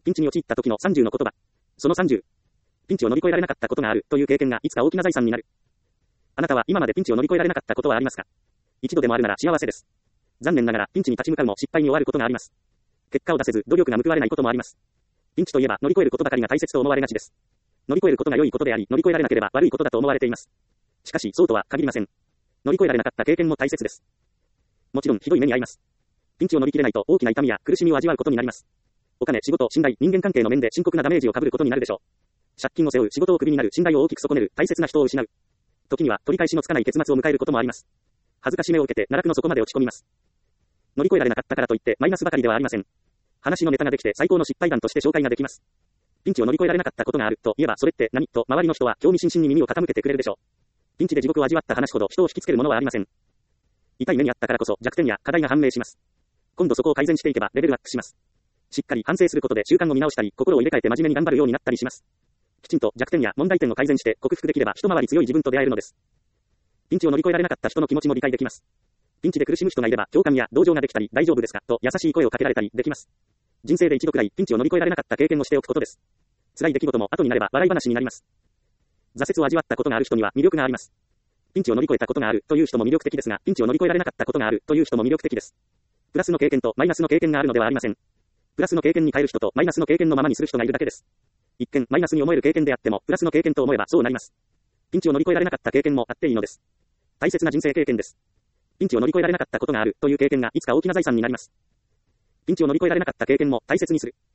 ピンチに陥った時の30の言葉。その30。ピンチを乗り越えられなかったことがあるという経験がいつか大きな財産になる。あなたは今までピンチを乗り越えられなかったことはありますか？一度でもあるなら幸せです。残念ながらピンチに立ち向かうも失敗に終わることがあります。結果を出せず努力が報われないこともあります。ピンチといえば乗り越えることばかりが大切と思われがちです。乗り越えることが良いことであり、乗り越えられなければ悪いことだと思われています。しかしそうとは限りません。乗り越えられなかった経験も大切です。もちろんひどい目に遭います。ピンチを乗り切れないと大きな痛みや苦しみを味わうことになります。お金、仕事、信頼、人間関係の面で深刻なダメージを被ることになるでしょう。借金を背負う、仕事をクビになる、信頼を大きく損ねる、大切な人を失う。時には取り返しのつかない結末を迎えることもあります。恥ずかしめを受けて奈落の底まで落ち込みます。乗り越えられなかったからといってマイナスばかりではありません。話のネタができて最高の失敗談として紹介ができます。ピンチを乗り越えられなかったことがあると言えばそれって何と周りの人は興味津々に耳を傾けてくれるでしょう。ピンチで地獄を味わった話ほど人を引きつけるものはありません。痛い目にあったからこそ弱点や課題が判明します。今度そこを改善していけばレベルアップします。しっかり反省することで習慣を見直したり、心を入れ替えて真面目に頑張るようになったりします。きちんと弱点や問題点を改善して克服できれば一回り強い自分と出会えるのです。ピンチを乗り越えられなかった人の気持ちも理解できます。ピンチで苦しむ人がいれば共感や同情ができたり、大丈夫ですかと優しい声をかけられたりできます。人生で一度くらいピンチを乗り越えられなかった経験をしておくことです。辛い出来事も後になれば笑い話になります。挫折を味わったことがある人には魅力があります。ピンチを乗り越えたことがあるという人も魅力的ですが、ピンチを乗り越えられなかったことがあるという人も魅力的です。プラスの経験とマイナスの経験があるのではありません。プラスの経験に変える人とマイナスの経験のままにする人がいるだけです。一見マイナスに思える経験であっても、プラスの経験と思えばそうなります。ピンチを乗り越えられなかった経験もあっていいのです。大切な人生経験です。ピンチを乗り越えられなかったことがあるという経験がいつか大きな財産になります。ピンチを乗り越えられなかった経験も大切にする。